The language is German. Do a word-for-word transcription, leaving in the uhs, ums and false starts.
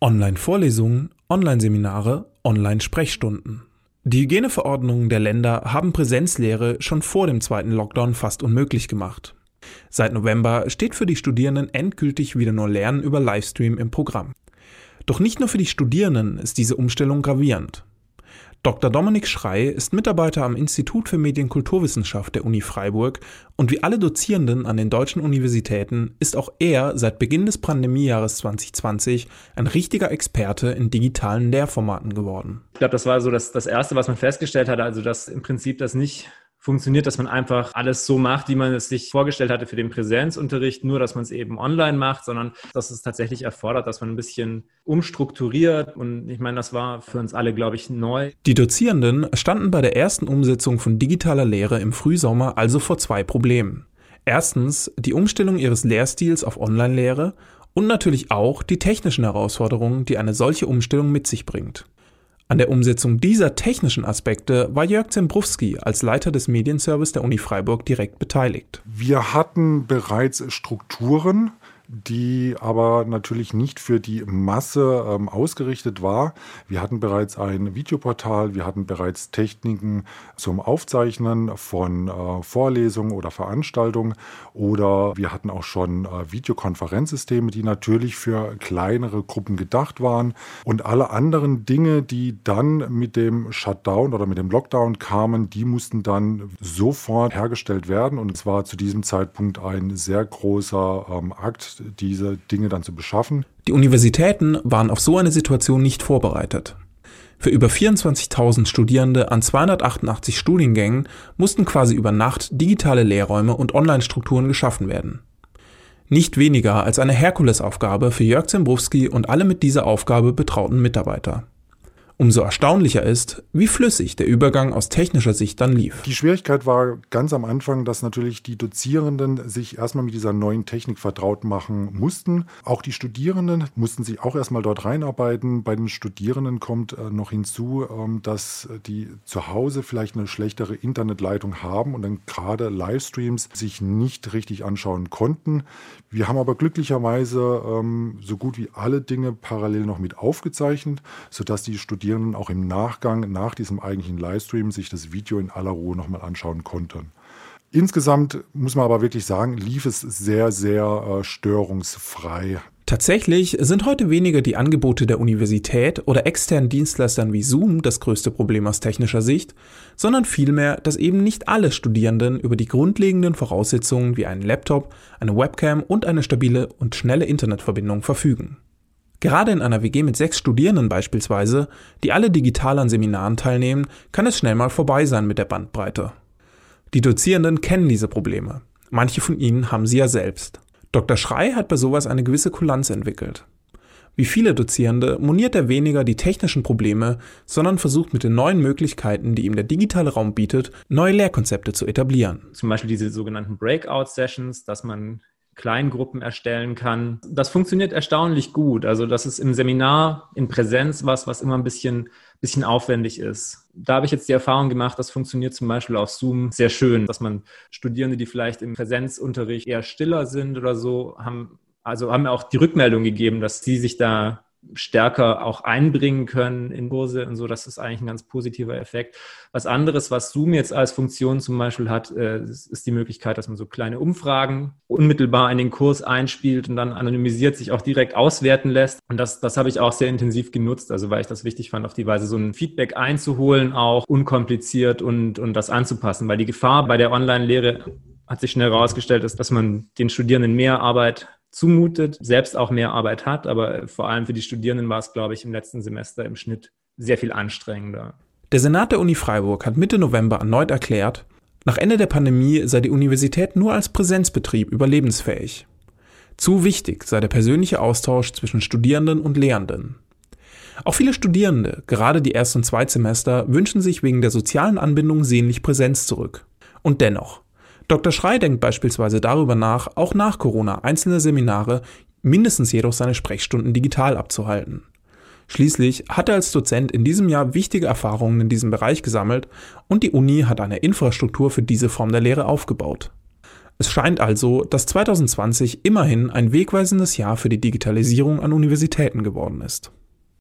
Online-Vorlesungen, Online-Seminare, Online-Sprechstunden. Die Hygieneverordnungen der Länder haben Präsenzlehre schon vor dem zweiten Lockdown fast unmöglich gemacht. Seit November steht für die Studierenden endgültig wieder nur Lernen über Livestream im Programm. Doch nicht nur für die Studierenden ist diese Umstellung gravierend. Doktor Dominik Schrey ist Mitarbeiter am Institut für Medienkulturwissenschaft der Uni Freiburg und wie alle Dozierenden an den deutschen Universitäten ist auch er seit Beginn des Pandemiejahres zwanzig zwanzig ein richtiger Experte in digitalen Lehrformaten geworden. Ich glaube, das war so das, das Erste, was man festgestellt hatte, also dass im Prinzip das nicht funktioniert, dass man einfach alles so macht, wie man es sich vorgestellt hatte für den Präsenzunterricht, nur dass man es eben online macht, sondern dass es tatsächlich erfordert, dass man ein bisschen umstrukturiert. Und ich meine, das war für uns alle, glaube ich, neu. Die Dozierenden standen bei der ersten Umsetzung von digitaler Lehre im Frühsommer also vor zwei Problemen. Erstens die Umstellung ihres Lehrstils auf Online-Lehre und natürlich auch die technischen Herausforderungen, die eine solche Umstellung mit sich bringt. An der Umsetzung dieser technischen Aspekte war Jörg Zembrowski als Leiter des Medienservice der Uni Freiburg direkt beteiligt. Wir hatten bereits Strukturen, die aber natürlich nicht für die Masse ähm, ausgerichtet war. Wir hatten bereits ein Videoportal, wir hatten bereits Techniken zum Aufzeichnen von äh, Vorlesungen oder Veranstaltungen oder wir hatten auch schon äh, Videokonferenzsysteme, die natürlich für kleinere Gruppen gedacht waren und alle anderen Dinge, die dann mit dem Shutdown oder mit dem Lockdown kamen, die mussten dann sofort hergestellt werden und es war zu diesem Zeitpunkt ein sehr großer ähm, Akt, diese Dinge dann zu beschaffen. Die Universitäten waren auf so eine Situation nicht vorbereitet. Für über vierundzwanzigtausend Studierende an zweihundertachtundachtzig Studiengängen mussten quasi über Nacht digitale Lehrräume und Online-Strukturen geschaffen werden. Nicht weniger als eine Herkulesaufgabe für Jörg Zembrowski und alle mit dieser Aufgabe betrauten Mitarbeiter. Umso erstaunlicher ist, wie flüssig der Übergang aus technischer Sicht dann lief. Die Schwierigkeit war ganz am Anfang, dass natürlich die Dozierenden sich erstmal mit dieser neuen Technik vertraut machen mussten. Auch die Studierenden mussten sich auch erstmal dort reinarbeiten. Bei den Studierenden kommt äh, noch hinzu, ähm, dass die zu Hause vielleicht eine schlechtere Internetleitung haben und dann gerade Livestreams sich nicht richtig anschauen konnten. Wir haben aber glücklicherweise ähm, so gut wie alle Dinge parallel noch mit aufgezeichnet, sodass die Studierenden auch im Nachgang, nach diesem eigentlichen Livestream, sich das Video in aller Ruhe nochmal anschauen konnten. Insgesamt muss man aber wirklich sagen, lief es sehr, sehr äh, störungsfrei. Tatsächlich sind heute weniger die Angebote der Universität oder externen Dienstleistern wie Zoom das größte Problem aus technischer Sicht, sondern vielmehr, dass eben nicht alle Studierenden über die grundlegenden Voraussetzungen wie einen Laptop, eine Webcam und eine stabile und schnelle Internetverbindung verfügen. Gerade in einer W G mit sechs Studierenden beispielsweise, die alle digital an Seminaren teilnehmen, kann es schnell mal vorbei sein mit der Bandbreite. Die Dozierenden kennen diese Probleme. Manche von ihnen haben sie ja selbst. Doktor Schrey hat bei sowas eine gewisse Kulanz entwickelt. Wie viele Dozierende moniert er weniger die technischen Probleme, sondern versucht mit den neuen Möglichkeiten, die ihm der digitale Raum bietet, neue Lehrkonzepte zu etablieren. Zum Beispiel diese sogenannten Breakout-Sessions, dass man Kleingruppen erstellen kann. Das funktioniert erstaunlich gut. Also das ist im Seminar in Präsenz was, was immer ein bisschen, bisschen aufwendig ist. Da habe ich jetzt die Erfahrung gemacht, das funktioniert zum Beispiel auf Zoom sehr schön, dass man Studierende, die vielleicht im Präsenzunterricht eher stiller sind oder so, haben, also haben mir auch die Rückmeldung gegeben, dass sie sich da stärker auch einbringen können in Kurse und so. Das ist eigentlich ein ganz positiver Effekt. Was anderes, was Zoom jetzt als Funktion zum Beispiel hat, ist die Möglichkeit, dass man so kleine Umfragen unmittelbar in den Kurs einspielt und dann anonymisiert sich auch direkt auswerten lässt. Und das, das habe ich auch sehr intensiv genutzt, also weil ich das wichtig fand, auf die Weise so ein Feedback einzuholen, auch unkompliziert und, und das anzupassen. Weil die Gefahr bei der Online-Lehre hat sich schnell herausgestellt, ist, dass man den Studierenden mehr Arbeit zumutet, selbst auch mehr Arbeit hat, aber vor allem für die Studierenden war es, glaube ich, im letzten Semester im Schnitt sehr viel anstrengender. Der Senat der Uni Freiburg hat Mitte November erneut erklärt, nach Ende der Pandemie sei die Universität nur als Präsenzbetrieb überlebensfähig. Zu wichtig sei der persönliche Austausch zwischen Studierenden und Lehrenden. Auch viele Studierende, gerade die Erst- und Zweitsemester, wünschen sich wegen der sozialen Anbindung sehnlich Präsenz zurück. Und dennoch, Doktor Schrey denkt beispielsweise darüber nach, auch nach Corona einzelne Seminare, mindestens jedoch seine Sprechstunden digital abzuhalten. Schließlich hat er als Dozent in diesem Jahr wichtige Erfahrungen in diesem Bereich gesammelt und die Uni hat eine Infrastruktur für diese Form der Lehre aufgebaut. Es scheint also, dass zwanzig zwanzig immerhin ein wegweisendes Jahr für die Digitalisierung an Universitäten geworden ist.